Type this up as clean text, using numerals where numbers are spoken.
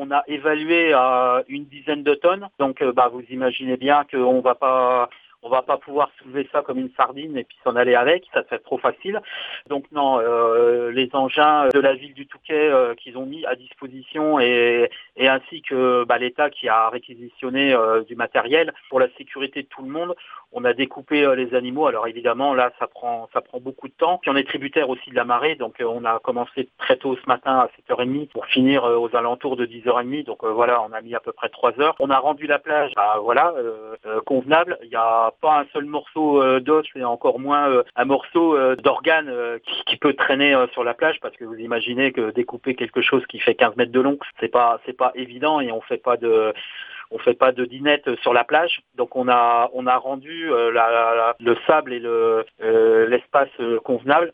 on a évalué à une dizaine de tonnes. Donc, vous imaginez bien qu'on on va pas pouvoir soulever ça comme une sardine et puis s'en aller avec, ça serait trop facile. Donc non, les engins de la ville du Touquet qu'ils ont mis à disposition et ainsi que l'État qui a réquisitionné du matériel pour la sécurité de tout le monde, on a découpé les animaux. Alors évidemment là ça prend beaucoup de temps. Puis on est tributaire aussi de la marée, donc on a commencé très tôt ce matin à 7h30 pour finir aux alentours de 10h30. Donc voilà, on a mis à peu près 3 heures. On a rendu la plage convenable. Il y a pas un seul morceau d'os et encore moins un morceau d'organe qui peut traîner sur la plage, parce que vous imaginez que découper quelque chose qui fait 15 mètres de long, c'est pas évident, et on fait pas de dinette sur la plage. Donc on a rendu le sable et l'espace convenable.